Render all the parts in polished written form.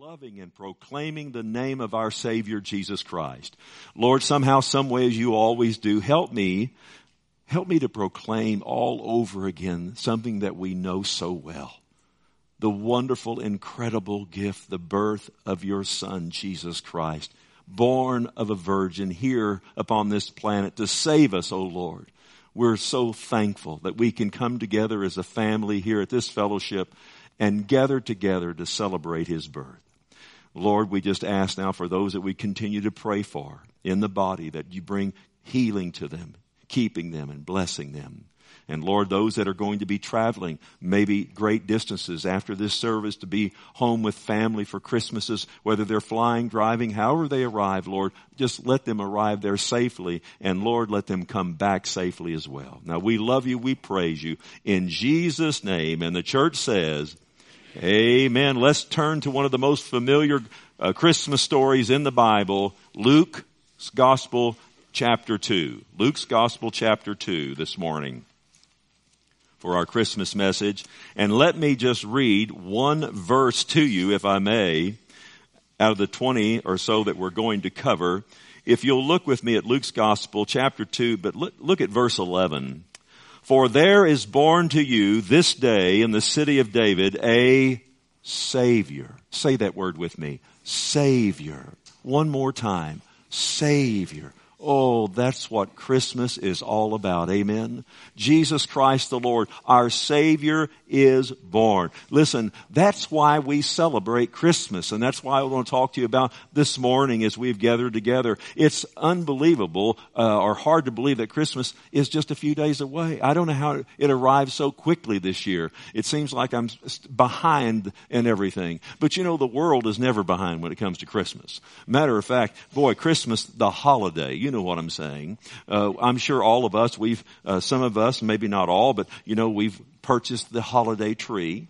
loving and proclaiming the name of our Savior, Jesus Christ. Lord, somehow, some way, as you always do, help me to proclaim all over again something that we know so well. The wonderful, incredible gift, the birth of your Son, Jesus Christ, born of a virgin here upon this planet to save us, O Lord. We're so thankful that we can come together as a family here at this fellowship and gather together to celebrate his birth. Lord, we just ask now for those that we continue to pray for in the body, that you bring healing to them, keeping them and blessing them. And Lord, those that are going to be traveling maybe great distances after this service to be home with family for Christmases, whether they're flying, driving, however they arrive, Lord, just let them arrive there safely. And Lord, let them come back safely as well. Now, we love you. We praise you. In Jesus' name. And the church says, amen. Let's turn to one of the most familiar Christmas stories in the Bible, Luke's Gospel, chapter 2. Luke's Gospel, chapter 2 this morning for our Christmas message. And let me just read one verse to you, if I may, out of the 20 or so that we're going to cover. If you'll look with me at Luke's Gospel, chapter 2, but look at verse 11. For there is born to you this day in the city of David a Savior. Say that word with me. Savior. One more time. Savior. Oh, that's what Christmas is all about. Amen. Jesus Christ the Lord, our Savior, is born. Listen, that's why we celebrate Christmas. And that's why I want to talk to you about this morning as we've gathered together. It's unbelievable or hard to believe that Christmas is just a few days away. I don't know how it arrived so quickly this year. It seems like I'm behind in everything. But you know, the world is never behind when it comes to Christmas. Matter of fact, boy, Christmas, the holiday, you know what I'm saying. I'm sure all of us, some of us, maybe not all, but you know, we've purchased the holiday tree.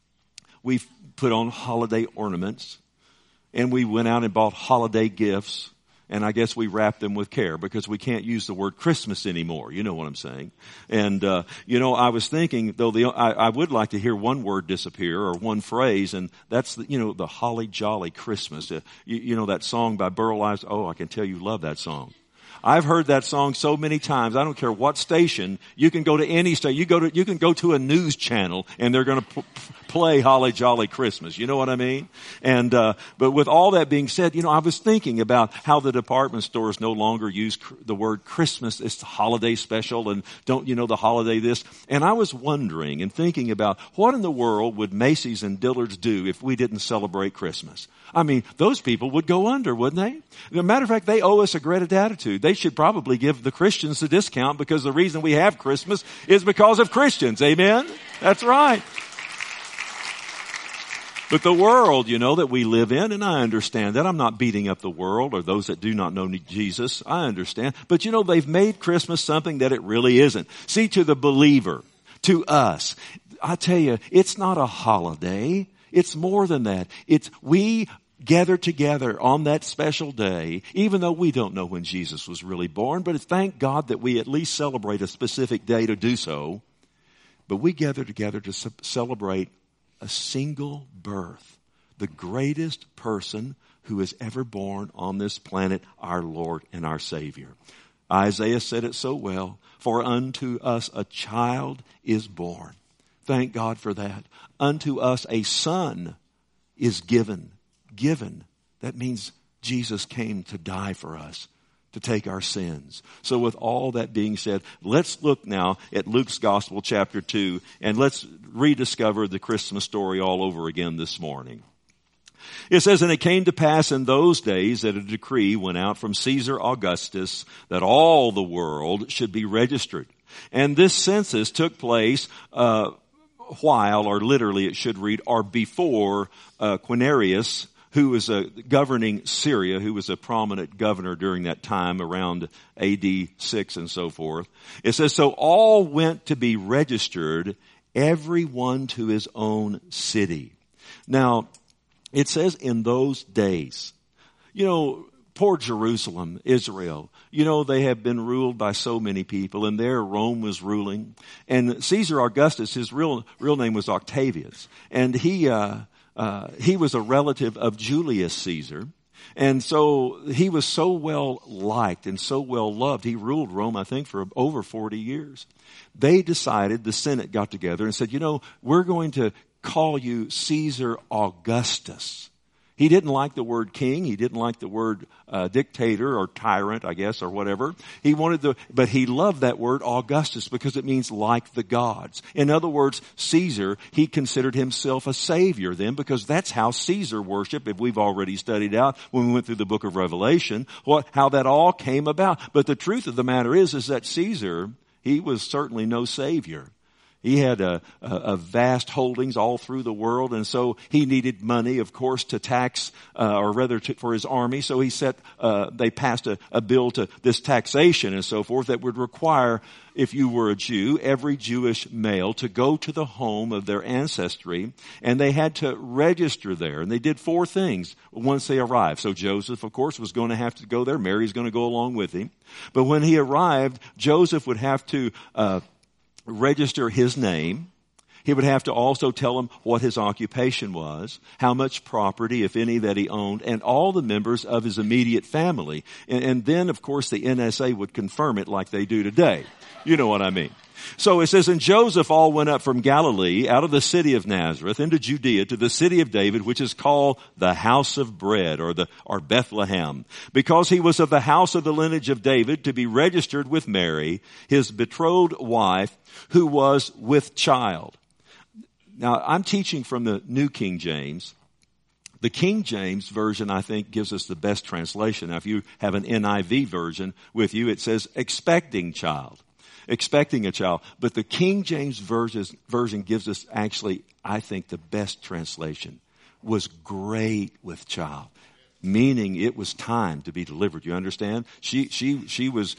We've put on holiday ornaments, and we went out and bought holiday gifts. And I guess we wrap them with care because we can't use the word Christmas anymore. You know what I'm saying? And, you know, I was thinking, though, I would like to hear one word disappear or one phrase, and that's, the holly jolly Christmas. You know that song by Burl Ives? Oh, I can tell you love that song. I've heard that song so many times. I don't care what station. You can go to any station. You can go to a news channel and they're going to play Holly Jolly Christmas. You know what I mean? And, but with all that being said, I was thinking about how the department stores no longer use the word Christmas. It's the holiday special and the holiday this. And I was wondering and thinking about what in the world would Macy's and Dillard's do if we didn't celebrate Christmas? I mean, those people would go under, wouldn't they? As a matter of fact, they owe us a great attitude. They should probably give the Christians a discount because the reason we have Christmas is because of Christians. Amen? That's right. But the world, that we live in, and I understand that. I'm not beating up the world or those that do not know Jesus. I understand. But they've made Christmas something that it really isn't. See, to the believer, to us, I tell you, it's not a holiday. It's more than that. We gather together on that special day, even though we don't know when Jesus was really born, but thank God that we at least celebrate a specific day to do so. But we gather together to celebrate a single birth, the greatest person who is ever born on this planet, our Lord and our Savior. Isaiah said it so well, for unto us a child is born. Thank God for that. Unto us a son is given. Given. That means Jesus came to die for us, to take our sins. So with all that being said, let's look now at Luke's Gospel, chapter 2, and let's rediscover the Christmas story all over again this morning. It says, and it came to pass in those days that a decree went out from Caesar Augustus that all the world should be registered. And this census took place while, or literally it should read, or before Quirinius, who was governing Syria, who was a prominent governor during that time around AD 6 and so forth. It says, so all went to be registered, everyone to his own city. Now, it says in those days, poor Jerusalem, Israel, they have been ruled by so many people, and there Rome was ruling. And Caesar Augustus, his real name was Octavius. And he he was a relative of Julius Caesar. And so he was so well liked and so well loved. He ruled Rome, I think, for over 40 years. They decided, the Senate got together and said, we're going to call you Caesar Augustus. He didn't like the word king. He didn't like the word dictator or tyrant, I guess, or whatever. But he loved that word Augustus because it means like the gods. In other words, Caesar, he considered himself a savior then, because that's how Caesar worshiped, if we've already studied out when we went through the book of Revelation, how that all came about. But the truth of the matter is that Caesar, he was certainly no savior. He had a vast holdings all through the world, and so he needed money, of course, to tax, for his army. So they passed a bill to this taxation and so forth that would require, if you were a Jew, every Jewish male to go to the home of their ancestry, and they had to register there. And they did 4 things once they arrived. So Joseph, of course, was going to have to go there. Mary's going to go along with him. But when he arrived, Joseph would have to register his name. He would have to also tell him what his occupation was, how much property, if any, that he owned, and all the members of his immediate family. And then, of course, the NSA would confirm it like they do today. You know what I mean. So it says, and Joseph all went up from Galilee out of the city of Nazareth into Judea to the city of David, which is called the house of bread, or Bethlehem, because he was of the house of the lineage of David, to be registered with Mary, his betrothed wife, who was with child. Now, I'm teaching from the New King James. The King James Version, I think, gives us the best translation. Now, if you have an NIV version with you, it says expecting child. Expecting a child. But the King James version gives us actually, I think, the best translation. Was great with child. Meaning it was time to be delivered. You understand? She was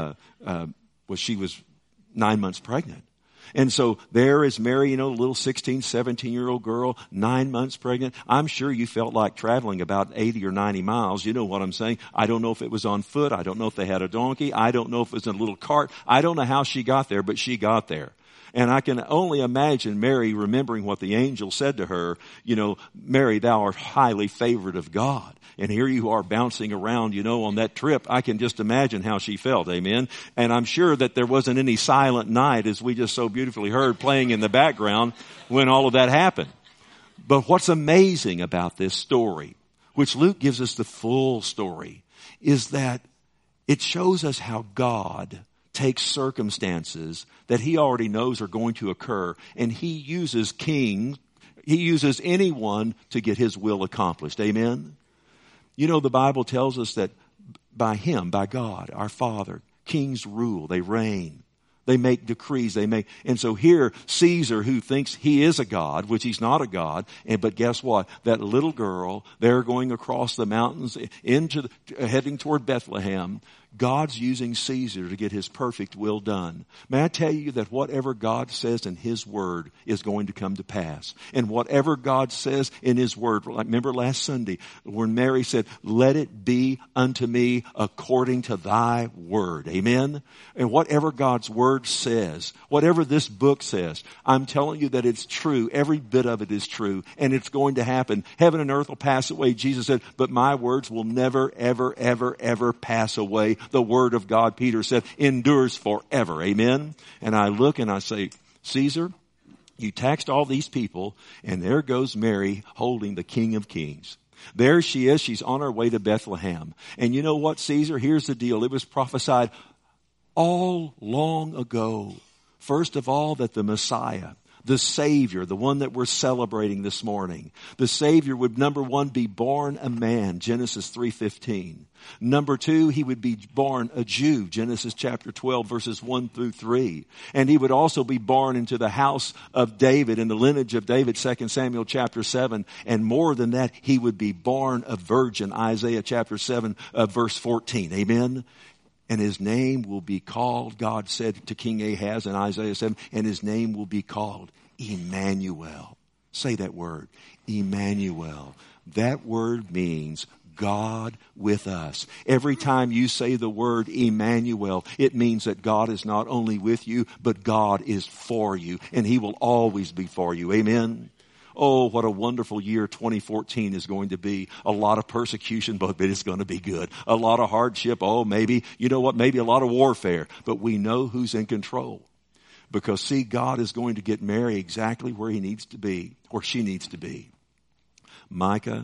9 months pregnant. And so there is Mary, little 16, 17-year-old girl, 9 months pregnant. I'm sure you felt like traveling about 80 or 90 miles. You know what I'm saying? I don't know if it was on foot. I don't know if they had a donkey. I don't know if it was in a little cart. I don't know how she got there, but she got there. And I can only imagine Mary remembering what the angel said to her, Mary, thou art highly favored of God. And here you are bouncing around, on that trip. I can just imagine how she felt, amen? And I'm sure that there wasn't any silent night, as we just so beautifully heard, playing in the background when all of that happened. But what's amazing about this story, which Luke gives us the full story, is that it shows us how God takes circumstances that he already knows are going to occur, and he uses anyone to get his will accomplished. Amen? The Bible tells us that by God, our Father, kings rule, they reign. They make decrees, and so here, Caesar, who thinks he is a god, which he's not a god, but guess what? That little girl, they're going across the mountains heading toward Bethlehem. God's using Caesar to get his perfect will done. May I tell you that whatever God says in his word is going to come to pass. And whatever God says in his word, remember last Sunday when Mary said, let it be unto me according to thy word. Amen? And whatever God's word says, whatever this book says, I'm telling you that it's true. Every bit of it is true. And it's going to happen. Heaven and earth will pass away. Jesus said, but my words will never, ever, ever, ever pass away. The word of God, Peter said, endures forever. Amen? And I look and I say, Caesar, you taxed all these people, and there goes Mary holding the King of Kings. There she is. She's on her way to Bethlehem. And you know what, Caesar? Here's the deal. It was prophesied all long ago, first of all, that the Messiah, the Savior, the one that we're celebrating this morning, the Savior would, number one, be born a man, Genesis 3:15. Number two, he would be born a Jew, Genesis chapter 12, verses 1 through 3. And he would also be born into the house of David, in the lineage of David, 2 Samuel chapter 7. And more than that, he would be born a virgin, Isaiah chapter 7, verse 14. Amen? And his name will be called, God said to King Ahaz in Isaiah 7, and his name will be called Emmanuel. Say that word, Emmanuel. That word means God with us. Every time you say the word Emmanuel, it means that God is not only with you, but God is for you, and he will always be for you. Amen? Oh, what a wonderful year 2014 is going to be. A lot of persecution, but it's going to be good. A lot of hardship. Oh, maybe, you know what, maybe a lot of warfare. But we know who's in control. Because, see, God is going to get Mary exactly where he needs to be, where she needs to be. Micah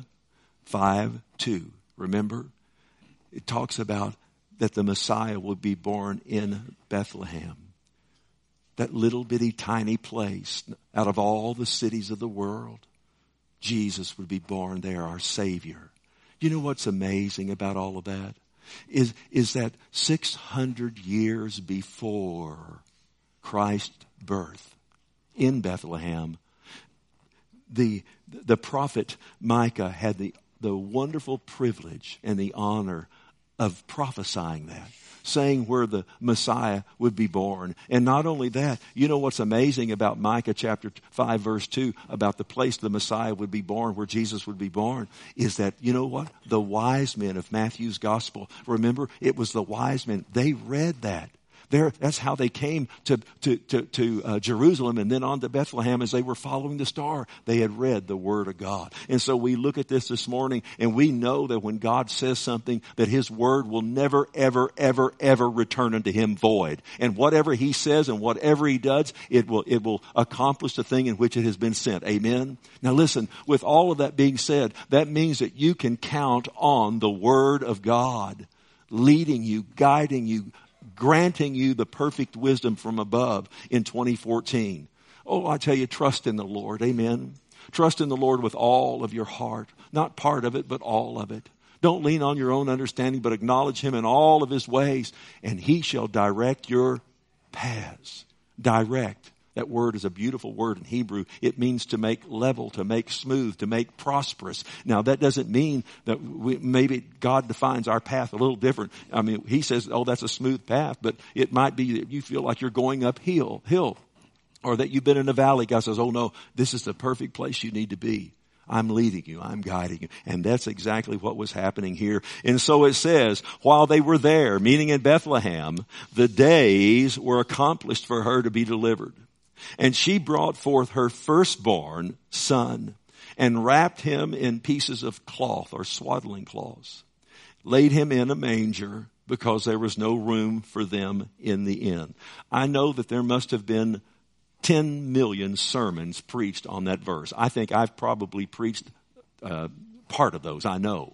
5:2. Remember? It talks about that the Messiah will be born in Bethlehem. That little bitty tiny place out of all the cities of the world. Jesus would be born there, our Savior. You know what's amazing about all of that? Is that 600 years before Christ's birth in Bethlehem, the prophet Micah had the wonderful privilege and the honor of prophesying that, saying where the Messiah would be born. And not only that, you know what's amazing about Micah chapter 5 verse 2 about the place the Messiah would be born, where Jesus would be born, is that, you know what? The wise men of Matthew's gospel, remember, it was the wise men. They read that. That's how they came to Jerusalem and then on to Bethlehem as they were following the star. They had read the Word of God. And so we look at this morning and we know that when God says something, that His Word will never, ever, ever, ever return unto Him void. And whatever He says and whatever He does, it will accomplish the thing in which it has been sent. Amen? Now listen, with all of that being said, that means that you can count on the Word of God leading you, guiding you, granting you the perfect wisdom from above in 2014. Oh, I tell you, trust in the Lord. Amen. Trust in the Lord with all of your heart. Not part of it, but all of it. Don't lean on your own understanding, but acknowledge Him in all of His ways, and He shall direct your paths. Direct. That word is a beautiful word in Hebrew. It means to make level, to make smooth, to make prosperous. Now, that doesn't mean that maybe God defines our path a little different. I mean, He says, oh, that's a smooth path, but it might be that you feel like you're going uphill, or that you've been in a valley. God says, oh, no, this is the perfect place you need to be. I'm leading you. I'm guiding you. And that's exactly what was happening here. And so it says, while they were there, meaning in Bethlehem, the days were accomplished for her to be delivered. And she brought forth her firstborn son and wrapped him in pieces of cloth or swaddling cloths, laid him in a manger because there was no room for them in the inn. I know that there must have been 10 million sermons preached on that verse. I think I've probably preached part of those, I know.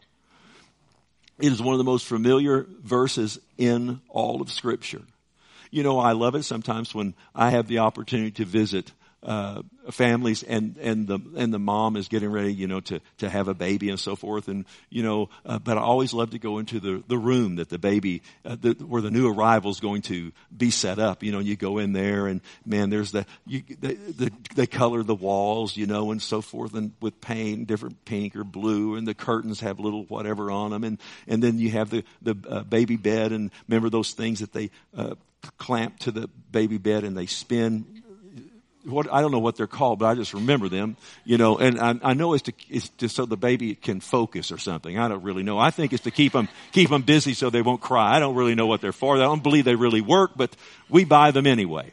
It is one of the most familiar verses in all of Scripture. You know, I love it sometimes when I have the opportunity to visit families and the mom is getting ready, you know, to have a baby and so forth. And, you know, but I always love to go into the room that the baby, where the new arrival is going to be set up. You know, you go in there and man, there's they color the walls, you know, and so forth, and with paint, different pink or blue, and the curtains have little whatever on them. And then you have the baby bed, and remember those things that they, clamp to the baby bed and they spin. I don't know what they're called, but I just remember them, you know, and I know it's just so the baby can focus or something. I don't really know. I think it's to keep them busy so they won't cry. I don't really know what they're for. I don't believe they really work, but we buy them anyway.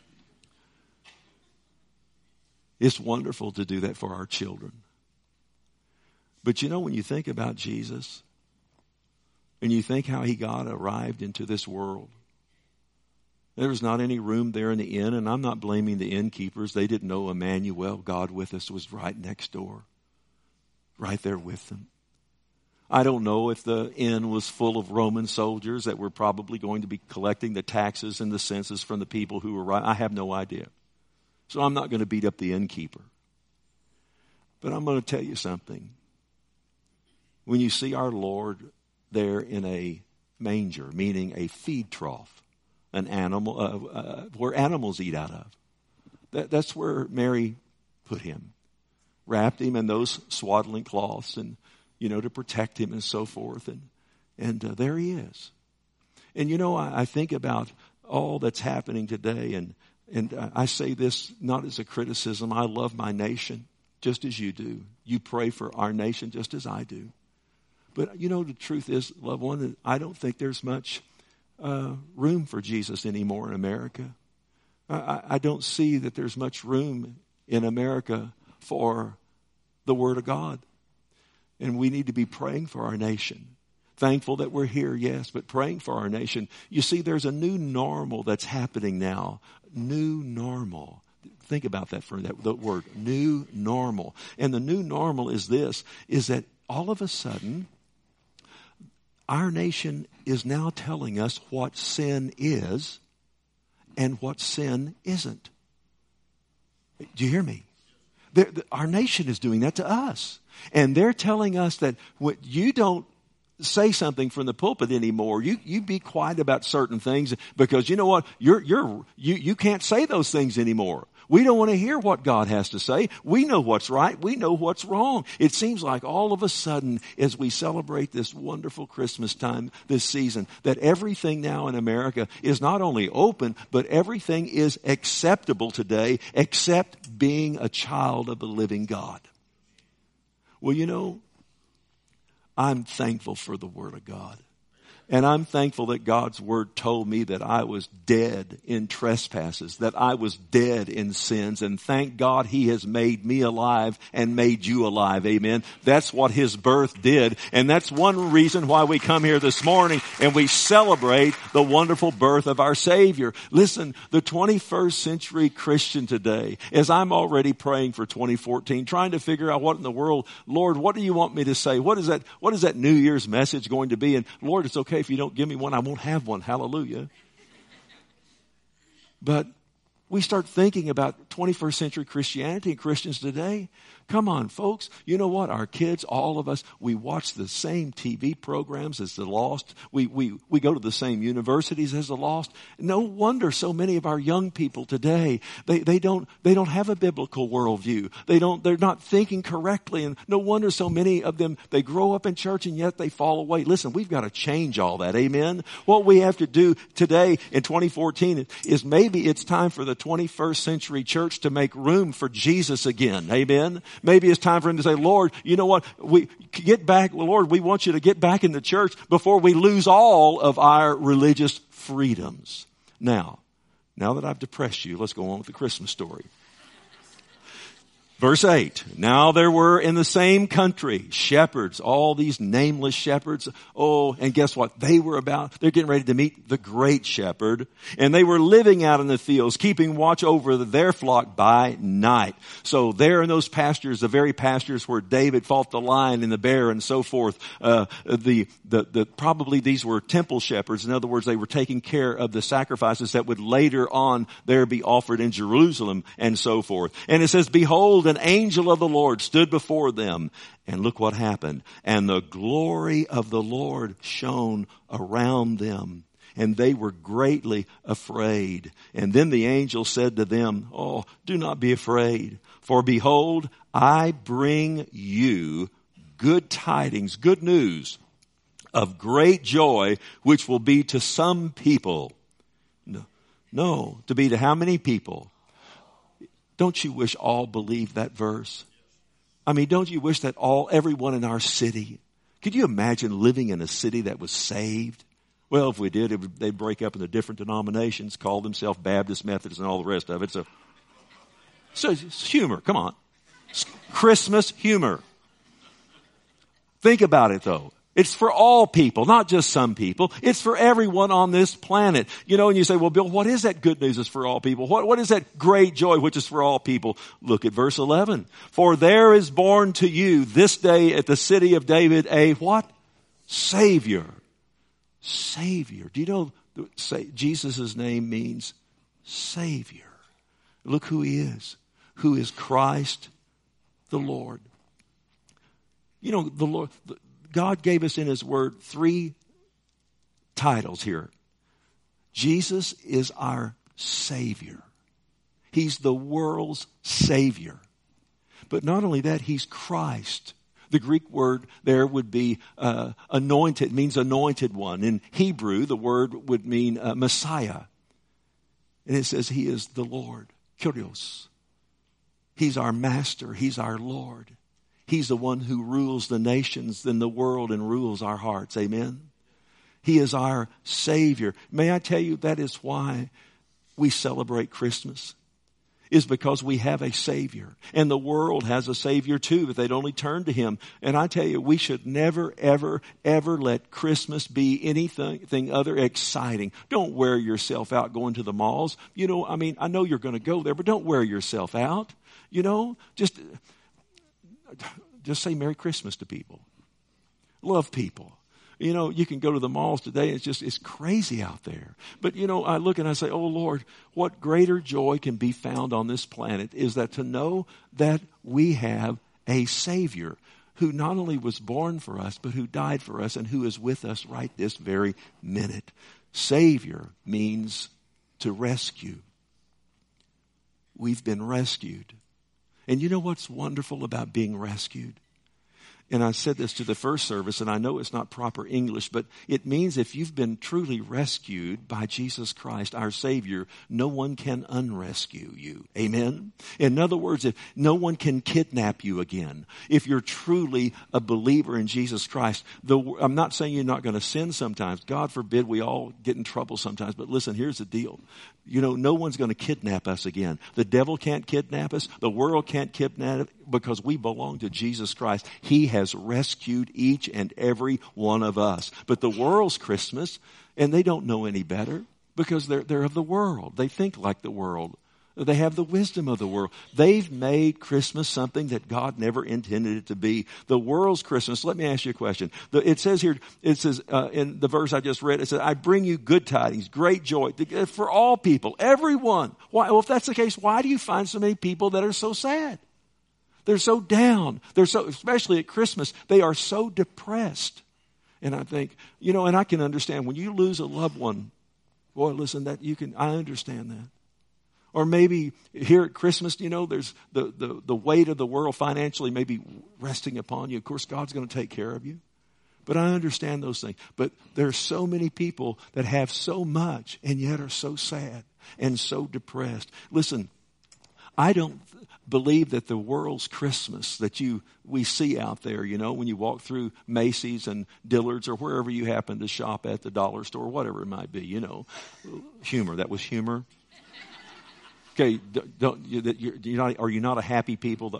It's wonderful to do that for our children. But you know, when you think about Jesus and you think how He arrived into this world, there was not any room there in the inn, and I'm not blaming the innkeepers. They didn't know Emmanuel, God with us, was right next door, right there with them. I don't know if the inn was full of Roman soldiers that were probably going to be collecting the taxes and the census from the people who were right. I have no idea. So I'm not going to beat up the innkeeper. But I'm going to tell you something. When you see our Lord there in a manger, meaning a feed trough, an animal, where animals eat out of. That's where Mary put Him. Wrapped Him in those swaddling cloths and, you know, to protect Him and so forth. And there He is. And, you know, I think about all that's happening today. And I say this not as a criticism. I love my nation just as you do. You pray for our nation just as I do. But, you know, the truth is, loved one, I don't think there's much room for Jesus anymore in America. I don't see that there's much room in America for the Word of God. And we need to be praying for our nation. Thankful that we're here, yes, but praying for our nation. You see, there's a new normal that's happening now. New normal. Think about that for that word, new normal. And the new normal is this, is that all of a sudden, our nation is now telling us what sin is and what sin isn't. Do you hear me? Our nation is doing that to us. And they're telling us that what you don't say something from the pulpit anymore. You be quiet about certain things because you know what? You can't say those things anymore. We don't want to hear what God has to say. We know what's right. We know what's wrong. It seems like all of a sudden, as we celebrate this wonderful Christmas time this season, that everything now in America is not only open, but everything is acceptable today, except being a child of the living God. Well, you know, I'm thankful for the Word of God. And I'm thankful that God's Word told me that I was dead in trespasses, that I was dead in sins. And thank God He has made me alive and made you alive. Amen. That's what His birth did. And that's one reason why we come here this morning and we celebrate the wonderful birth of our Savior. Listen, the 21st century Christian today, as I'm already praying for 2014, trying to figure out what in the world, Lord, what do you want me to say? What is that New Year's message going to be? And Lord, it's okay if you don't give me one, I won't have one. Hallelujah. But we start thinking about 21st century Christianity and Christians today. Come on, folks. You know what? Our kids, all of us, we watch the same TV programs as the lost. We go to the same universities as the lost. No wonder so many of our young people today, they don't have a biblical worldview. They're not thinking correctly. And no wonder so many of them, they grow up in church and yet they fall away. Listen, we've got to change all that. Amen. What we have to do today in 2014 is maybe it's time for the 21st century church to make room for Jesus again. Amen. Maybe it's time for him to say, Lord, you know what? Lord, we want you to get back in the church before we lose all of our religious freedoms. Now that I've depressed you, let's go on with the Christmas story. Verse 8, now there were in the same country shepherds, all these nameless shepherds. Oh, and guess what? They're getting ready to meet the great shepherd. And they were living out in the fields, keeping watch over their flock by night. So there in those pastures, the very pastures where David fought the lion and the bear and so forth, probably these were temple shepherds. In other words, they were taking care of the sacrifices that would later on there be offered in Jerusalem and so forth. And it says, behold, an angel of the Lord stood before them. And look what happened. And the glory of the Lord shone around them. And they were greatly afraid. And then the angel said to them, oh, do not be afraid. For behold, I bring you good tidings, good news of great joy, which will be to some people. No, to be to how many people? Don't you wish all believed that verse? I mean, don't you wish that everyone in our city, could you imagine living in a city that was saved? Well, if we did, they'd break up into different denominations, call themselves Baptist, Methodist, and all the rest of it. So it's humor. Come on. It's Christmas humor. Think about it, though. It's for all people, not just some people. It's for everyone on this planet. You know, and you say, well, Bill, what is that good news is for all people? What is that great joy which is for all people? Look at verse 11. For there is born to you this day at the city of David a what? Savior. Savior. Do you know Jesus' name means Savior? Look who he is. Who is Christ the Lord. You know, the Lord... God gave us in his word 3 titles here. Jesus is our Savior. He's the world's Savior. But not only that, he's Christ. The Greek word there would be anointed, means anointed one. In Hebrew, the word would mean Messiah. And it says he is the Lord, Kyrios. He's our master. He's our Lord. He's the one who rules the nations in the world and rules our hearts. Amen. He is our Savior. May I tell you, that is why we celebrate Christmas. is because we have a Savior. And the world has a Savior too, but they'd only turn to Him. And I tell you, we should never, ever, ever let Christmas be anything other exciting. Don't wear yourself out going to the malls. I know you're going to go there, but don't wear yourself out. Just say Merry Christmas to people. Love people. You can go to the malls today. It's crazy out there. But, I look and I say, oh, Lord, what greater joy can be found on this planet is that to know that we have a Savior who not only was born for us, but who died for us and who is with us right this very minute. Savior means to rescue. We've been rescued. And you know what's wonderful about being rescued? And I said this to the first service, and I know it's not proper English, but it means if you've been truly rescued by Jesus Christ, our Savior, no one can unrescue you. Amen? In other words, if no one can kidnap you again. If you're truly a believer in Jesus Christ, I'm not saying you're not going to sin sometimes. God forbid we all get in trouble sometimes. But listen, here's the deal. No one's going to kidnap us again. The devil can't kidnap us. The world can't kidnap us because we belong to Jesus Christ. He has rescued each and every one of us. But the world's Christmas, and they don't know any better because they're of the world. They think like the world. They have the wisdom of the world. They've made Christmas something that God never intended it to be. The world's Christmas. Let me ask you a question. It says here, in the verse I just read, it says, I bring you good tidings, great joy for all people, everyone. Why? Well, if that's the case, why do you find so many people that are so sad? They're so down. Especially at Christmas, they are so depressed. And I think, and I can understand when you lose a loved one, boy, listen, I understand that. Or maybe here at Christmas, there's the weight of the world financially maybe resting upon you. Of course, God's going to take care of you. But I understand those things. But there are so many people that have so much and yet are so sad and so depressed. Listen, I don't believe that the world's Christmas that we see out there, when you walk through Macy's and Dillard's or wherever you happen to shop at, the dollar store, whatever it might be, humor. That was humor. Okay, are you not a happy people?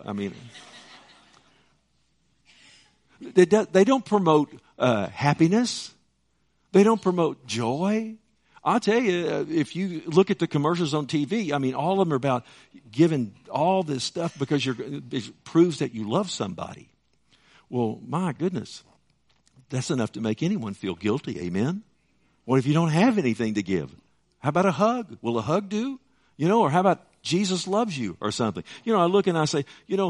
They don't promote happiness. They don't promote joy. I'll tell you, if you look at the commercials on TV, all of them are about giving all this stuff because it proves that you love somebody. Well, my goodness, that's enough to make anyone feel guilty. Amen? What if you don't have anything to give? How about a hug? Will a hug do? Or how about Jesus loves you or something? I look and I say,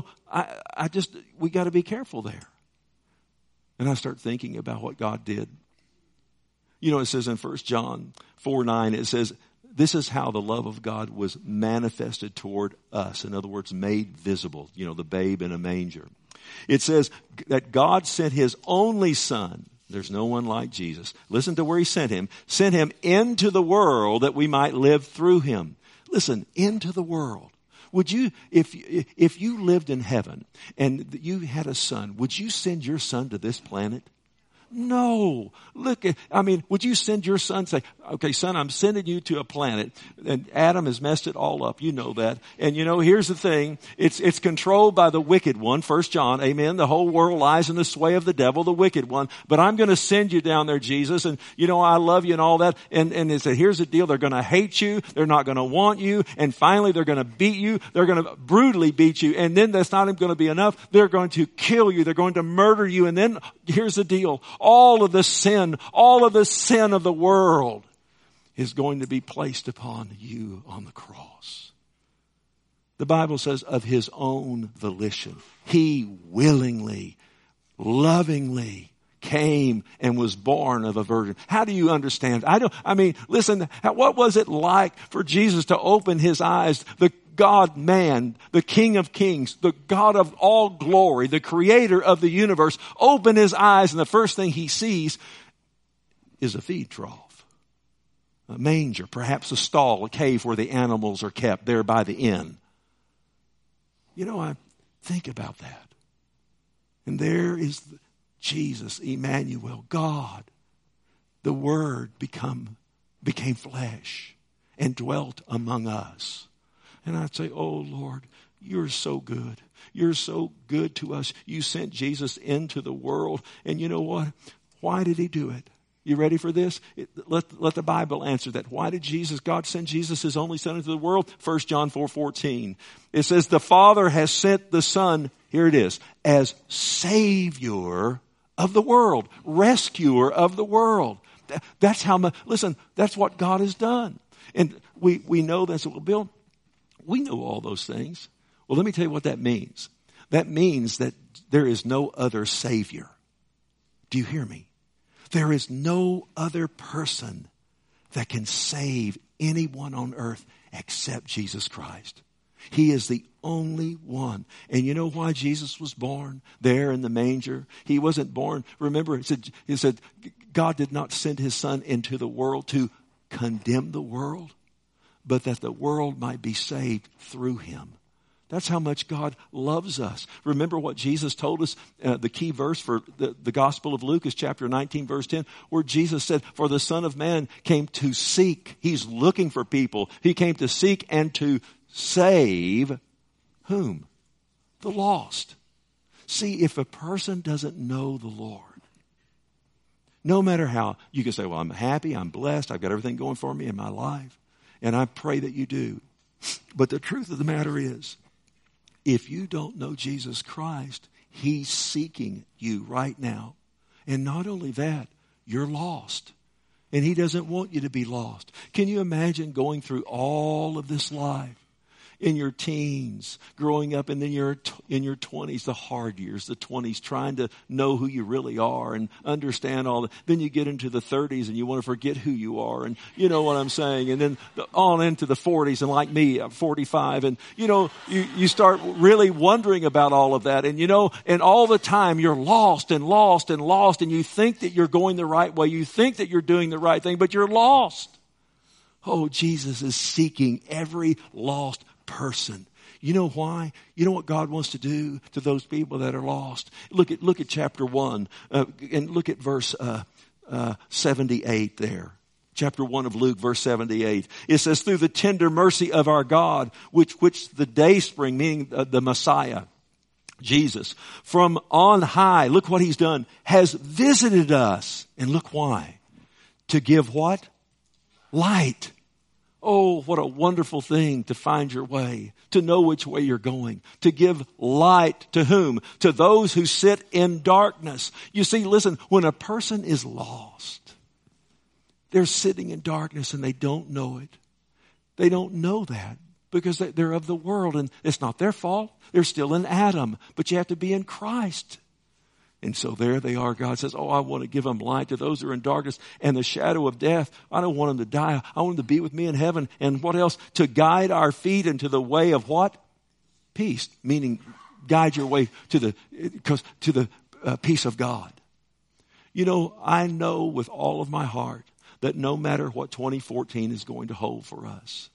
we got to be careful there. And I start thinking about what God did. It says in 1 John 4:9, it says, this is how the love of God was manifested toward us. In other words, made visible, the babe in a manger. It says that God sent His only Son. There's no one like Jesus. Listen to where He sent Him into the world that we might live through Him. Listen, into the world. Would you, if you lived in heaven and you had a son, would you send your son to this planet? No. Would you send your son, say, okay, son, I'm sending you to a planet, and Adam has messed it all up. You know that. And here's the thing. It's controlled by the wicked one, 1 John, amen. The whole world lies in the sway of the devil, the wicked one. But I'm going to send you down there, Jesus, and I love you and all that. And they said, here's the deal. They're going to hate you. They're not going to want you. And finally, they're going to beat you. They're going to brutally beat you. And then that's not even going to be enough. They're going to kill you. They're going to murder you. And then here's the deal. All of the sin of the world is going to be placed upon you on the cross. The Bible says of His own volition, He willingly, lovingly came and was born of a virgin. How do you understand? Listen, what was it like for Jesus to open His eyes, the God-man, the King of Kings, the God of all glory, the creator of the universe, open His eyes and the first thing He sees is a feed trough, a manger, perhaps a stall, a cave where the animals are kept there by the inn. I think about that. And there is Jesus, Emmanuel, God, the Word became flesh and dwelt among us. And I'd say, oh, Lord, you're so good. You're so good to us. You sent Jesus into the world. And you know what? Why did he do it? You ready for this? Let the Bible answer that. Why did God send Jesus, his only son, into the world? 1 John 4:14. It says, the Father has sent the Son, here it is, as Savior of the world, rescuer of the world. That's how much, listen, that's what God has done. And we know this. Well, Bill, we know all those things. Well, let me tell you what that means. That means that there is no other Savior. Do you hear me? There is no other person that can save anyone on earth except Jesus Christ. He is the only one. And you know why Jesus was born there in the manger? He wasn't born. Remember, it said God did not send his son into the world to condemn the world, but that the world might be saved through him. That's how much God loves us. Remember what Jesus told us, the key verse for the Gospel of Luke is chapter 19, verse 10, where Jesus said, for the Son of Man came to seek. He's looking for people. He came to seek and to save whom? The lost. See, if a person doesn't know the Lord, no matter how, you can say, well, I'm happy, I'm blessed, I've got everything going for me in my life. And I pray that you do. But the truth of the matter is, if you don't know Jesus Christ, he's seeking you right now. And not only that, you're lost. And he doesn't want you to be lost. Can you imagine going through all of this life? In your teens, growing up, and then in your 20s, the hard years, the 20s, trying to know who you really are and understand all that. Then you get into the 30s and you want to forget who you are, and you know what I'm saying. And then on into the 40s, and like me, I'm 45, and you start really wondering about all of that. And and all the time you're lost and lost and lost, and you think that you're going the right way. You think that you're doing the right thing, but you're lost. Oh, Jesus is seeking every lost person. You know why? You know what God wants to do to those people that are lost? Look at chapter 1 and look at verse 78 there. Chapter 1 of Luke, verse 78. It says, through the tender mercy of our God, which the dayspring, meaning the Messiah, Jesus, from on high, look what he's done, has visited us. And look why. To give what? Light. Oh, what a wonderful thing to find your way, to know which way you're going, to give light to whom? To those who sit in darkness. You see, listen, when a person is lost, they're sitting in darkness and they don't know it. They don't know that because they're of the world, and it's not their fault. They're still in Adam, but you have to be in Christ. And so there they are. God says, oh, I want to give them light to those who are in darkness and the shadow of death. I don't want them to die. I want them to be with me in heaven. And what else? To guide our feet into the way of what? Peace. Meaning guide your way to the peace of God. I know with all of my heart that no matter what 2014 is going to hold for us,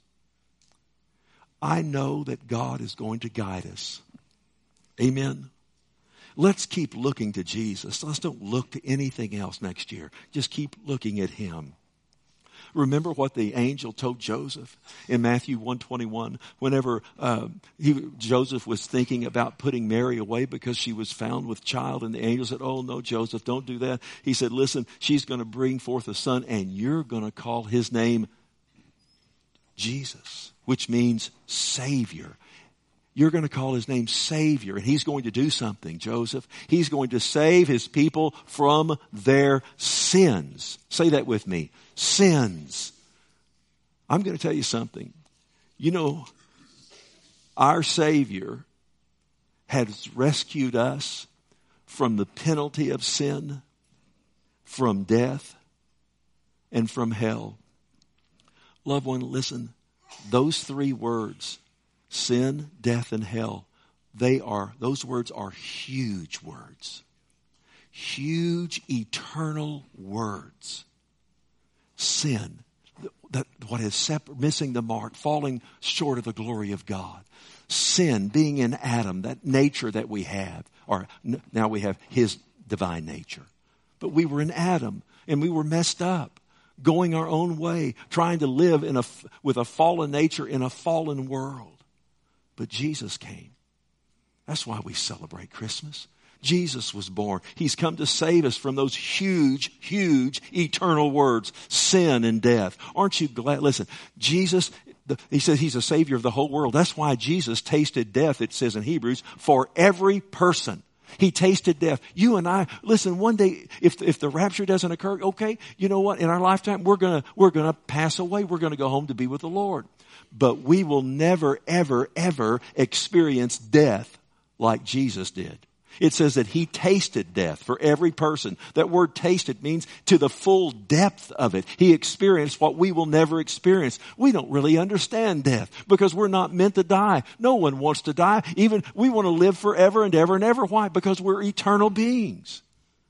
I know that God is going to guide us. Amen. Let's keep looking to Jesus. Let's don't look to anything else next year. Just keep looking at him. Remember what the angel told Joseph in Matthew 1:21. Whenever Joseph was thinking about putting Mary away because she was found with child, and the angel said, oh no, Joseph, don't do that. He said, listen, she's going to bring forth a son, and you're going to call his name Jesus, which means Savior. You're going to call his name Savior, and he's going to do something, Joseph. He's going to save his people from their sins. Say that with me. Sins. I'm going to tell you something. Our Savior has rescued us from the penalty of sin, from death, and from hell. Loved one, listen. Those three words, sin, death, and hell, those words are huge words. Huge, eternal words. Sin, what is missing the mark, falling short of the glory of God. Sin, being in Adam, that nature that we have, or now we have his divine nature. But we were in Adam, and we were messed up, going our own way, trying to live with a fallen nature in a fallen world. But Jesus came. That's why we celebrate Christmas. Jesus was born. He's come to save us from those huge, huge eternal words, sin and death. Aren't you glad? Listen, Jesus, he says he's a savior of the whole world. That's why Jesus tasted death, it says in Hebrews, for every person. He tasted death. You and I, listen, one day, if the rapture doesn't occur, okay, you know what? In our lifetime, we're gonna pass away. We're gonna go home to be with the Lord. But we will never, ever, ever experience death like Jesus did. It says that he tasted death for every person. That word tasted means to the full depth of it. He experienced what we will never experience. We don't really understand death because we're not meant to die. No one wants to die. Even we want to live forever and ever and ever. Why? Because we're eternal beings.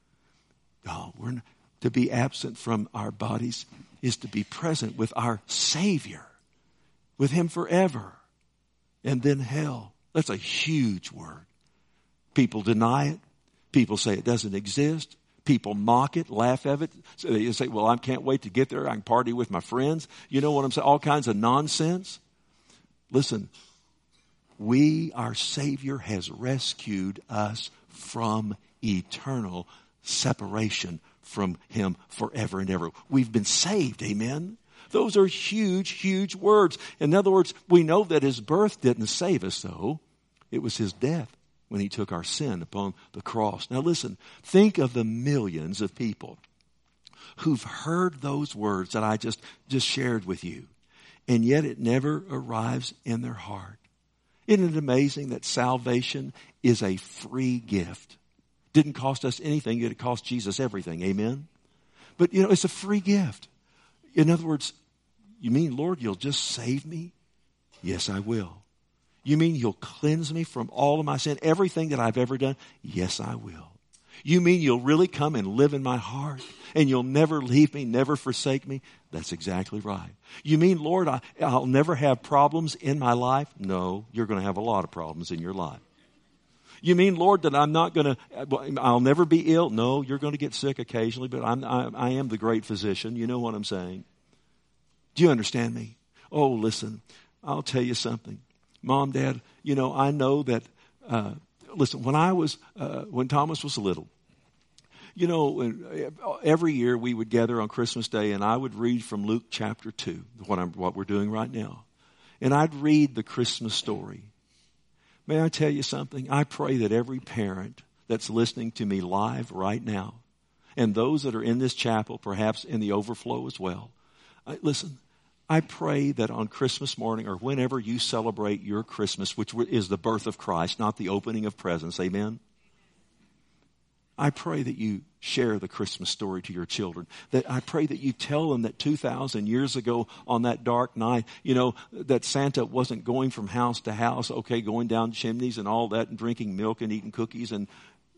No, to be absent from our bodies is to be present with our Savior, with him forever. And then hell. That's a huge word. People deny it. People say it doesn't exist. People mock it, laugh at it. So they say, well, I can't wait to get there. I can party with my friends. You know what I'm saying? All kinds of nonsense. Listen, our Savior has rescued us from eternal separation from him forever and ever. We've been saved, amen? Those are huge, huge words. In other words, we know that his birth didn't save us, though. It was his death when he took our sin upon the cross. Now listen, think of the millions of people who've heard those words that I just shared with you, and yet it never arrives in their heart. Isn't it amazing that salvation is a free gift? Didn't cost us anything, yet it cost Jesus everything. Amen? But it's a free gift. In other words, you mean, Lord, you'll just save me? Yes, I will. You mean you'll cleanse me from all of my sin, everything that I've ever done? Yes, I will. You mean you'll really come and live in my heart and you'll never leave me, never forsake me? That's exactly right. You mean, Lord, I'll never have problems in my life? No, you're going to have a lot of problems in your life. You mean, Lord, that I'll never be ill? No, you're going to get sick occasionally, but I am the great physician. You know what I'm saying? Do you understand me? Oh, listen, I'll tell you something. Mom, Dad, I know that, listen, when Thomas was little, every year we would gather on Christmas Day and I would read from Luke chapter 2, what we're doing right now. And I'd read the Christmas story. May I tell you something? I pray that every parent that's listening to me live right now, and those that are in this chapel, perhaps in the overflow as well, listen, I pray that on Christmas morning or whenever you celebrate your Christmas, which is the birth of Christ, not the opening of presents, amen? I pray that you share the Christmas story to your children. That I pray that you tell them that 2,000 years ago on that dark night, that Santa wasn't going from house to house, going down chimneys and all that and drinking milk and eating cookies and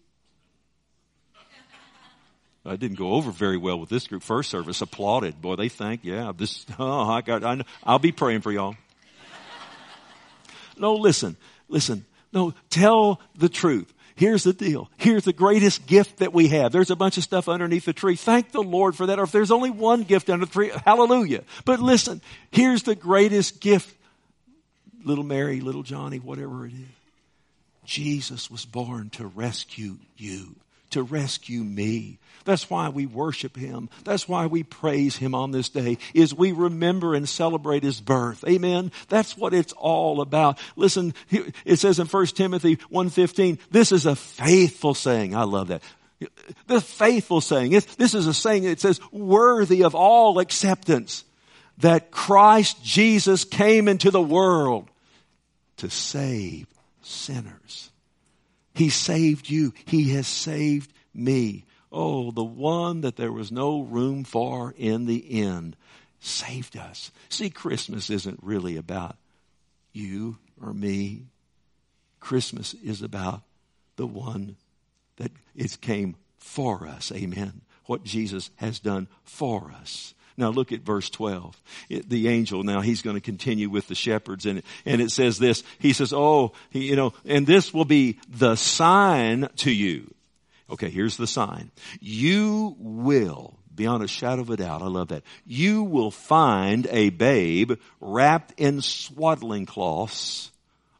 I didn't go over very well with this group. First service applauded. Boy, they think, I'll be praying for y'all. No, listen. No, tell the truth. Here's the deal. Here's the greatest gift that we have. There's a bunch of stuff underneath the tree. Thank the Lord for that. Or if there's only one gift under the tree, hallelujah. But listen, here's the greatest gift. Little Mary, little Johnny, whatever it is. Jesus was born to rescue you, to rescue me. That's why we worship him. That's why we praise him on this day, is we remember and celebrate his birth. Amen. That's what it's all about. Listen, it says in 1 Timothy 1:15, this is a faithful saying. I love that. The faithful saying. This is a saying that says, worthy of all acceptance, that Christ Jesus came into the world to save sinners. He saved you. He has saved me. Oh, the one that there was no room for in the end saved us. See, Christmas isn't really about you or me. Christmas is about the one that it came for us. Amen. What Jesus has done for us. Now look at verse 12. The angel, now he's going to continue with the shepherds and it says this. He says, and this will be the sign to you. Okay, here's the sign. You will, beyond a shadow of a doubt, I love that. You will find a babe wrapped in swaddling cloths,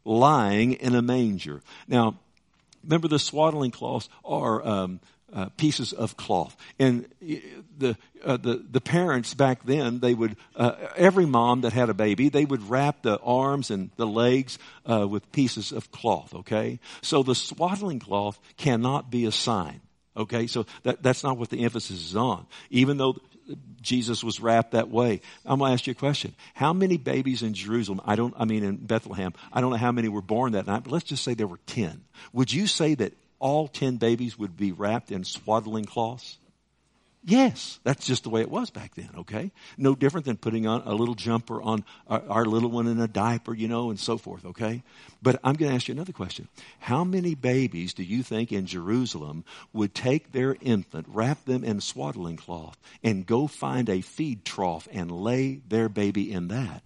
lying in a manger. Now, remember the swaddling cloths are pieces of cloth. And the parents back then, they would, every mom that had a baby, they would wrap the arms and the legs with pieces of cloth, okay? So the swaddling cloth cannot be a sign, okay? So that's not what the emphasis is on. Even though Jesus was wrapped that way. I'm going to ask you a question. How many babies in Jerusalem, in Bethlehem, I don't know how many were born that night, but let's just say there were 10. Would you say that all 10 babies would be wrapped in swaddling cloths? Yes, that's just the way it was back then, okay? No different than putting on a little jumper on our little one in a diaper, and so forth, okay? But I'm going to ask you another question. How many babies do you think in Jerusalem would take their infant, wrap them in swaddling cloth, and go find a feed trough and lay their baby in that?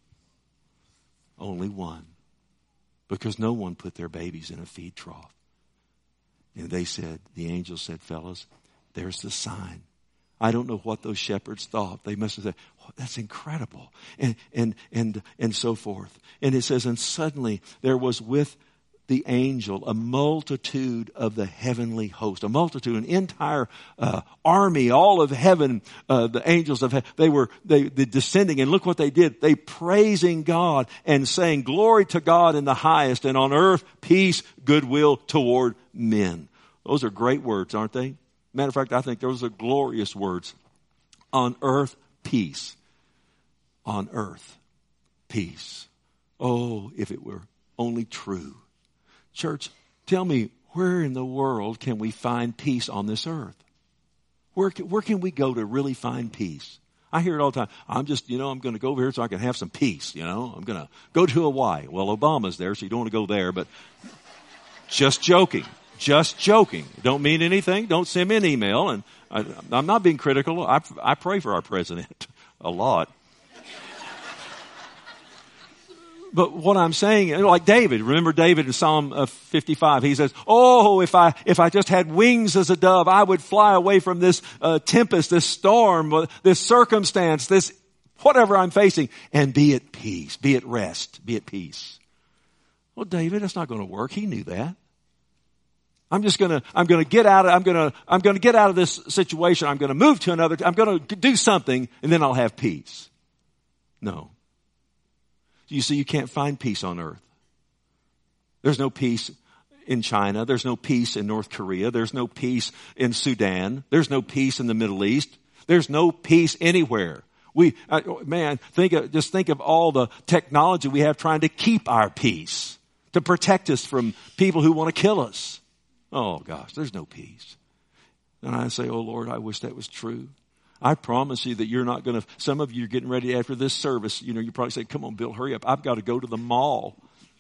Only one. Because no one put their babies in a feed trough. And the angel said, fellas, there's the sign. I don't know what those shepherds thought. They must have said, oh, that's incredible. And so forth. And it says, and suddenly there was with the angel a multitude of the heavenly host. A multitude, an entire army, all of heaven, the angels of heaven. They descending, and look what they did. They praising God and saying, glory to God in the highest, and on earth peace, goodwill toward men. Those are great words, aren't they? Matter of fact, I think those are glorious words. On earth, peace. On earth, peace. Oh, if it were only true. Church, tell me, where in the world can we find peace on this earth? Where can we go to really find peace? I hear it all the time. I'm going to go over here so I can have some peace, I'm going to go to Hawaii. Well, Obama's there, so you don't want to go there, but just joking. Just joking. Don't mean anything. Don't send me an email. And I'm not being critical. I pray for our president a lot. But what I'm saying, like David, remember David in Psalm 55, he says, oh, if I just had wings as a dove, I would fly away from this tempest, this storm, this circumstance, this whatever I'm facing, and be at peace, be at rest, be at peace. Well, David, that's not going to work. He knew that. I'm going to get out of this situation. I'm going to move to another, I'm going to do something, and then I'll have peace. No. You see, you can't find peace on earth. There's no peace in China. There's no peace in North Korea. There's no peace in Sudan. There's no peace in the Middle East. There's no peace anywhere. Just think of all the technology we have trying to keep our peace, to protect us from people who want to kill us. Oh gosh, there's no peace. And I say, oh Lord, I wish that was true. I promise you that you're not going to, some of you are getting ready after this service, you probably say, come on, Bill, hurry up. I've got to go to the mall.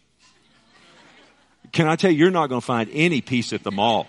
Can I tell you, you're not going to find any peace at the mall.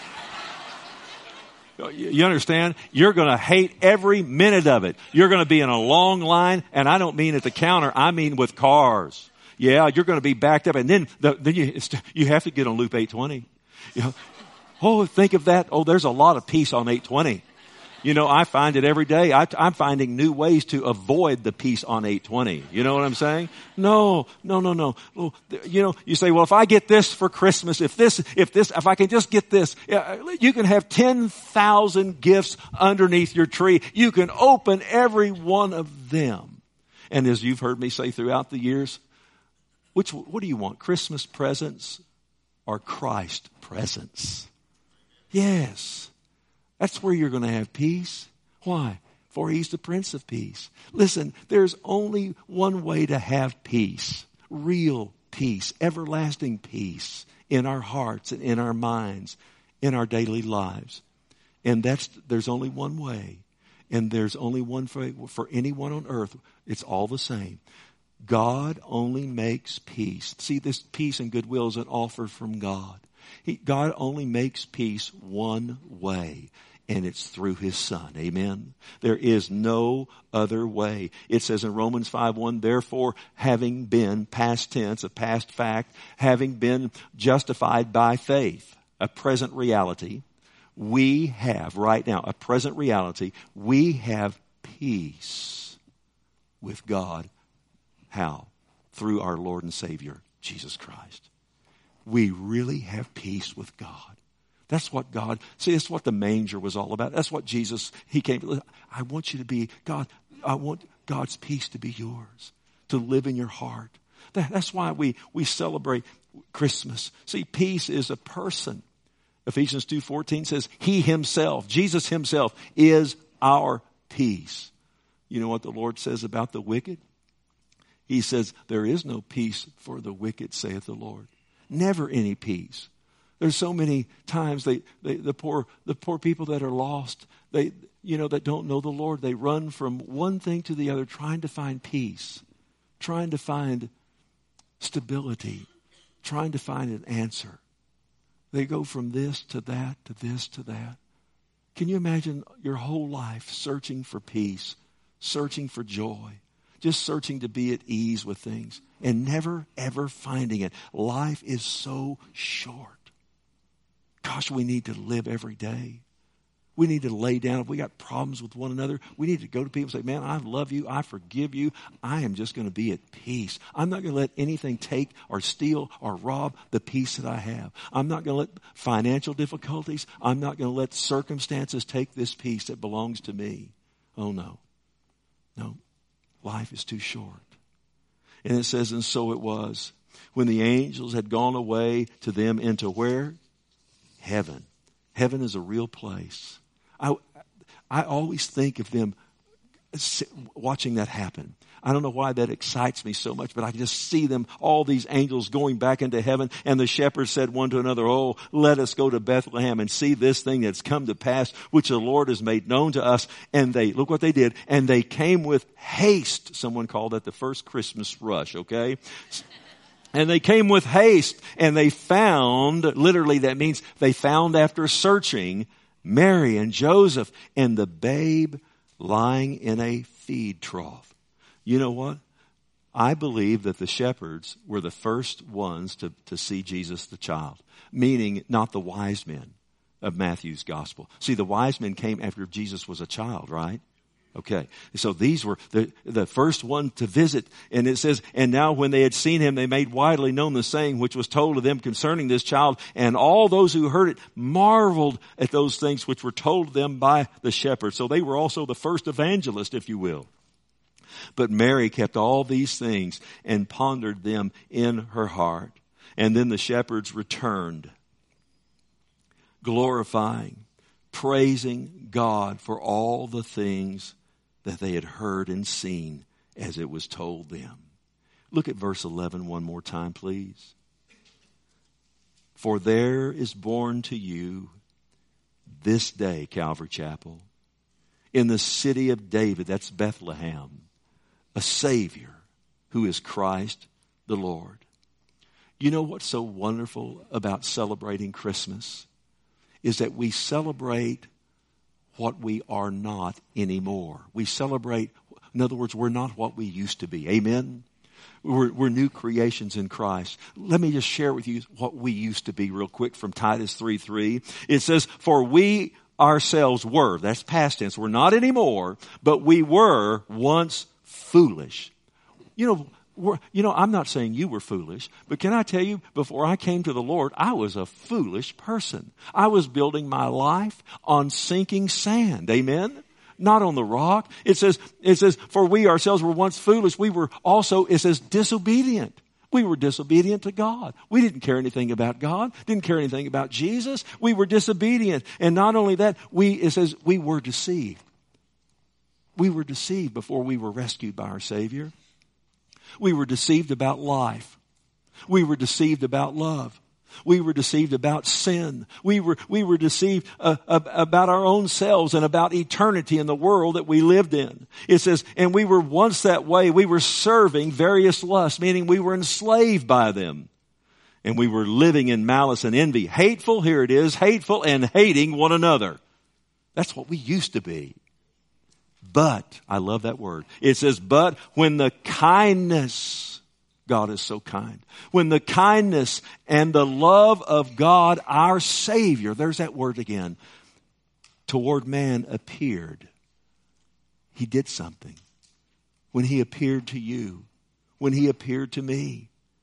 You understand? You're going to hate every minute of it. You're going to be in a long line, and I don't mean at the counter, I mean with cars. Yeah, you're going to be backed up, and then you have to get on Loop 820. Oh, think of that. Oh, there's a lot of peace on 820. I find it every day. I'm finding new ways to avoid the peace on 820. You know what I'm saying? No. Oh, you say, well, if I get this for Christmas, if I can just get this, you can have 10,000 gifts underneath your tree. You can open every one of them. And as you've heard me say throughout the years, what do you want? Christmas presents or Christ presents? Yes. That's where you're going to have peace. Why? For He's the Prince of Peace. Listen, there's only one way to have peace. Real peace. Everlasting peace in our hearts and in our minds, in our daily lives. And there's only one way. And there's only one for anyone on earth. It's all the same. God only makes peace. See, this peace and goodwill is an offer from God. God only makes peace one way, and it's through His Son. Amen? There is no other way. It says in Romans 5:1, therefore, having been, past tense, a past fact, having been justified by faith, a present reality, we have, right now, a present reality, we have peace with God. How? Through our Lord and Savior, Jesus Christ. We really have peace with God. That's what God, see, that's what the manger was all about. That's what Jesus, he came, I want you to be, God, I want God's peace to be yours, to live in your heart. That's why we celebrate Christmas. See, peace is a person. Ephesians 2:14 says, he himself, Jesus himself, is our peace. You know what the Lord says about the wicked? He says, there is no peace for the wicked, saith the Lord. Never any peace. There's so many times the poor people that are lost, that don't know the Lord, they run from one thing to the other, trying to find peace, trying to find stability, trying to find an answer. They go from this to that, to this to that. Can you imagine your whole life searching for peace, searching for joy, just searching to be at ease with things and never, ever finding it? Life is so short. Gosh, we need to live every day. We need to lay down. If we got problems with one another, we need to go to people and say, man, I love you. I forgive you. I am just going to be at peace. I'm not going to let anything take or steal or rob the peace that I have. I'm not going to let financial difficulties, I'm not going to let circumstances take this peace that belongs to me. Oh, no. No. Life is too short. And it says, and so it was. When the angels had gone away to them into where? Heaven. Heaven is a real place. I always think of them watching that happen. I don't know why that excites me so much, but I just see them, all these angels going back into heaven. And the shepherds said one to another, oh, let us go to Bethlehem and see this thing that's come to pass, which the Lord has made known to us. And look what they did. And they came with haste. Someone called that the first Christmas rush, okay? And they came with haste, and they found, literally that means they found after searching, Mary and Joseph and the babe lying in a feed trough. You know what? I believe that the shepherds were the first ones to see Jesus the child, meaning not the wise men of Matthew's gospel. See, the wise men came after Jesus was a child, right? Okay, so these were the first one to visit. And it says, and now when they had seen him, they made widely known the saying which was told to them concerning this child. And all those who heard it marveled at those things which were told them by the shepherds. So they were also the first evangelist, if you will. But Mary kept all these things and pondered them in her heart. And then the shepherds returned, glorifying, praising God for all the things that they had heard and seen as it was told them. Look at verse 11 one more time, please. For there is born to you this day, Calvary Chapel, in the city of David, that's Bethlehem, a Savior who is Christ the Lord. You know what's so wonderful about celebrating Christmas is that we celebrate what we are not anymore. We celebrate, in other words, we're not what we used to be. Amen? We're new creations in Christ. Let me just share with you what we used to be real quick from Titus 3:3. It says, for we ourselves were, that's past tense, we're not anymore, but we were once foolish. I'm not saying you were foolish, but can I tell you, before I came to the Lord, I was a foolish person. I was building my life on sinking sand. Amen? Not on the rock. It says, for we ourselves were once foolish. We were also, it says, disobedient. We were disobedient to God. We didn't care anything about God, didn't care anything about Jesus. We were disobedient. And not only that, it says we were deceived. We were deceived before we were rescued by our Savior. We were deceived about life. We were deceived about love. We were deceived about sin. We were deceived about our own selves and about eternity in the world that we lived in. It says, and we were once that way. We were serving various lusts, meaning we were enslaved by them. And we were living in malice and envy. Hateful, here it is, hateful and hating one another. That's what we used to be. But, I love that word. It says, but when the kindness, God is so kind. When the kindness and the love of God, our Savior, there's that word again, toward man appeared. He did something. When He appeared to you, when He appeared to me,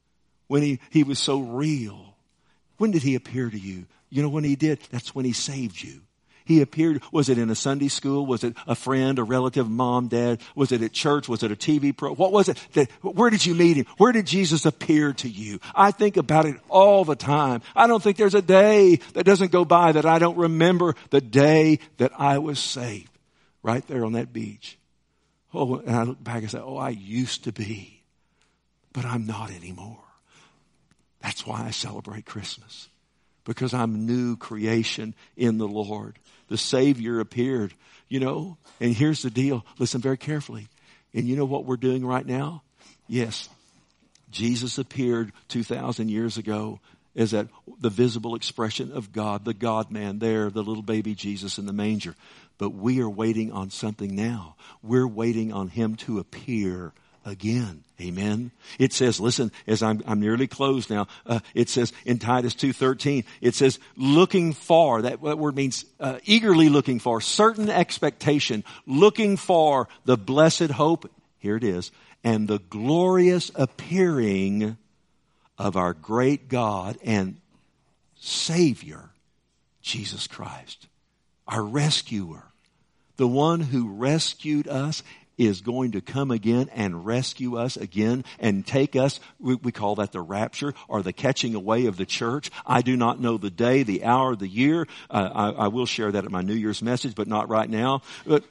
when he was so real. When did he appear to you? You know when he did? That's when he saved you. He appeared, was it in a Sunday school? Was it a friend, a relative, mom, dad? Was it at church? Was it a TV program? What was it? Where did you meet him? Where did Jesus appear to you? I think about it all the time. I don't think there's a day that doesn't go by that I don't remember the day that I was saved. Right there on that beach. Oh, and I look back and say, oh, I used to be, but I'm not anymore. That's why I celebrate Christmas. Because I'm new creation in the Lord. The Savior appeared, and here's the deal. Listen very carefully. And you know what we're doing right now? Yes, Jesus appeared 2,000 years ago as the visible expression of God, the God-man there, the little baby Jesus in the manger. But we are waiting on something now. We're waiting on him to appear again. Amen. It says, listen, as I'm nearly closed now, it says in Titus 2:13, it says, looking for, that word means eagerly looking for, certain expectation, looking for the blessed hope, here it is, and the glorious appearing of our great God and Savior, Jesus Christ, our rescuer, the one who rescued us, is going to come again and rescue us again and take us. We call that the rapture or the catching away of the church. I do not know the day, the hour, the year. I will share that at my New Year's message, but not right now. But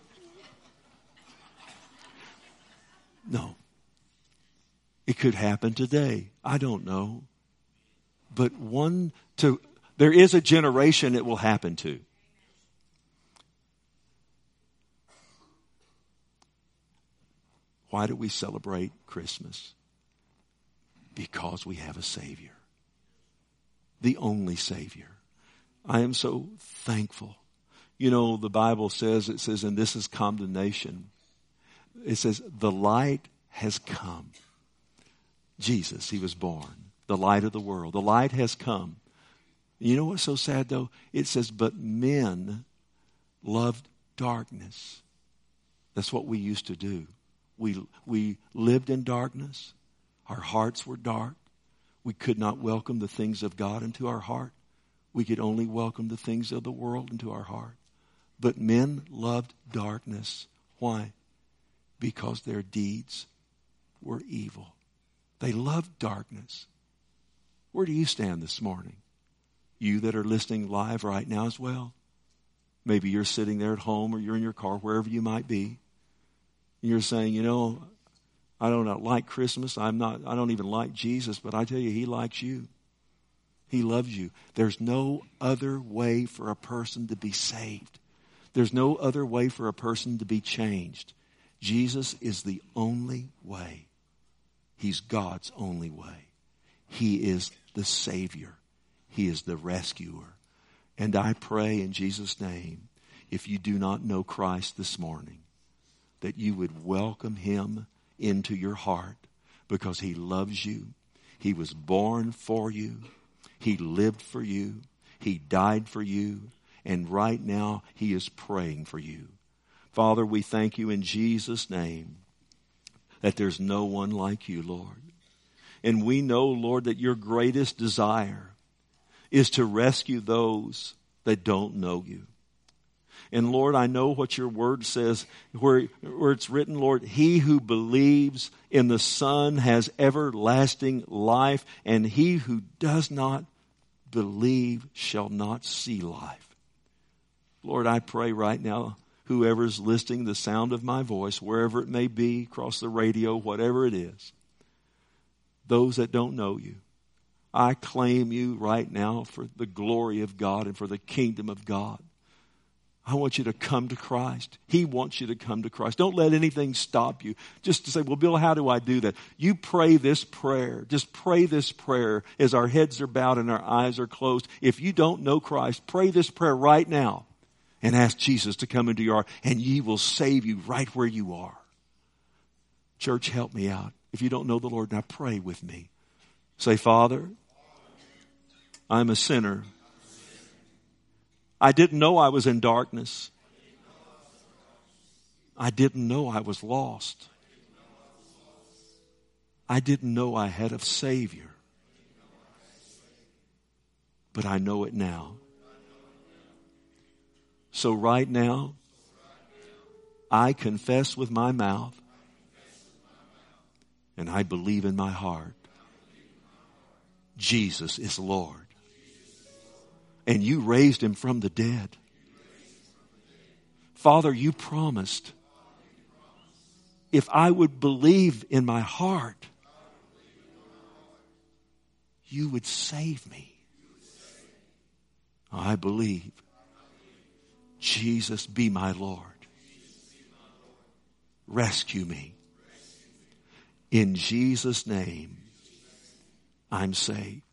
no, it could happen today. I don't know. But there is a generation it will happen to. Why do we celebrate Christmas? Because we have a Savior. The only Savior. I am so thankful. The Bible says, and this is condemnation. It says, the light has come. Jesus, he was born. The light of the world. The light has come. You know what's so sad though? It says, but men loved darkness. That's what we used to do. We lived in darkness. Our hearts were dark. We could not welcome the things of God into our heart. We could only welcome the things of the world into our heart. But men loved darkness. Why? Because their deeds were evil. They loved darkness. Where do you stand this morning? You that are listening live right now as well. Maybe you're sitting there at home or you're in your car, wherever you might be. You're saying, I don't like Christmas. I don't even like Jesus, but I tell you, he likes you. He loves you. There's no other way for a person to be saved. There's no other way for a person to be changed. Jesus is the only way. He's God's only way. He is the Savior. He is the rescuer. And I pray in Jesus' name, if you do not know Christ this morning, that you would welcome him into your heart because he loves you. He was born for you. He lived for you. He died for you. And right now, he is praying for you. Father, we thank you in Jesus' name that there's no one like you, Lord. And we know, Lord, that your greatest desire is to rescue those that don't know you. And Lord, I know what your word says, where it's written, Lord, he who believes in the Son has everlasting life, and he who does not believe shall not see life. Lord, I pray right now, whoever's listening the sound of my voice, wherever it may be, across the radio, whatever it is, those that don't know you, I claim you right now for the glory of God and for the kingdom of God. I want you to come to Christ. He wants you to come to Christ. Don't let anything stop you. Just to say, well, Bill, how do I do that? You pray this prayer. Just pray this prayer as our heads are bowed and our eyes are closed. If you don't know Christ, pray this prayer right now and ask Jesus to come into your heart, and he will save you right where you are. Church, help me out. If you don't know the Lord, now pray with me. Say, Father, I'm a sinner. I didn't know I was in darkness. I didn't know I was lost. I didn't know I had a Savior. but I know it now. So right now, I confess with my mouth and I believe in my heart Jesus is Lord. And you raised him from the dead. Father, you promised if I would believe in my heart, you would save me. I believe. Jesus, be my Lord. Rescue me. In Jesus' name, I'm saved.